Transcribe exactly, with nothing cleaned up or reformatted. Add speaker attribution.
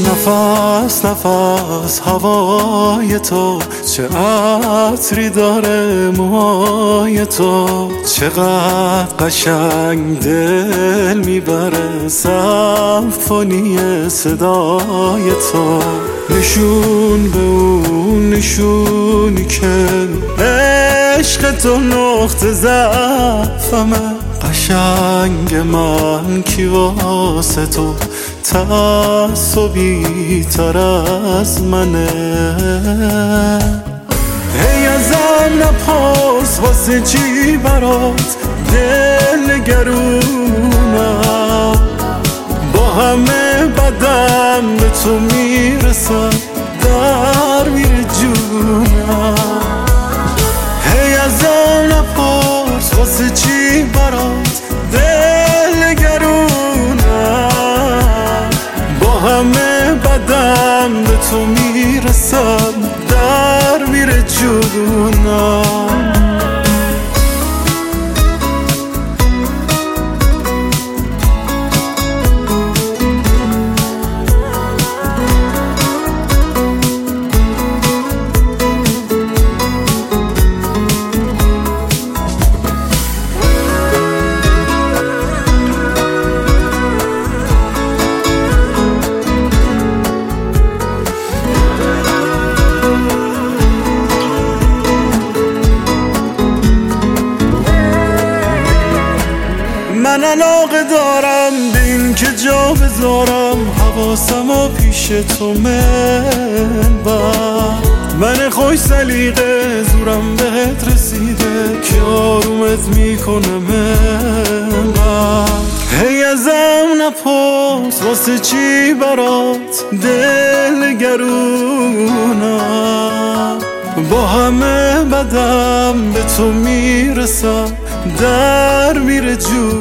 Speaker 1: نفس نفس هوای تو، چه عطری داره موهای تو، چقدر قشنگ دل میبره سمفونی صدای تو. نشون به اون نشونی که عشق تو نقطه ضعفمه، قشنگ من کی واسه تو تعصبی تر از منه. هی ازم نپرس واسه چی برات دل گرونم، با همه بدم به تو میرسم در میره جونم. هی ازم نپرس واسه چی برات دل گرونم، با همه بدم به تو میرسم در میره جونم. من علاقه دارم به این که جا بذارم حواسم و پیش تو منبر. من خوش سلیقه زورم بهت رسیده که آرومت میکنم انقدر. هی ازم نپرس واسه چی برات دل گرونم، با همه بدم به تو میرسم در میره جون.